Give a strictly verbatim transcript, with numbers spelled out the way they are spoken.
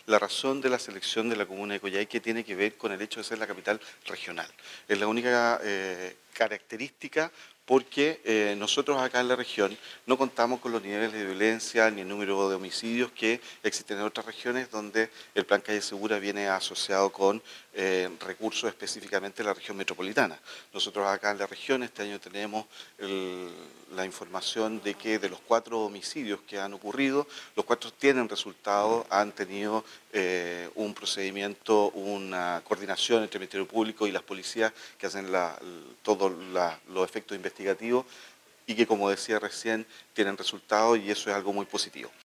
la razón de la selección de la comuna de Coyhaique tiene que ver con el hecho de ser la capital regional. Es la única eh, característica porque eh, nosotros acá en la región no contamos con los niveles de violencia ni el número de homicidios que existen en otras regiones donde el Plan Calle Segura viene asociado con eh, recursos específicamente de la región metropolitana. Nosotros acá en la región este año tenemos el, la información de que de los cuatro homicidios que han ocurrido, los cuatro tienen resultado, han tenido eh, un procedimiento, una coordinación entre el Ministerio Público y las policías que hacen la, todos los efectos investigativos y que, como decía recién, tienen resultados y eso es algo muy positivo.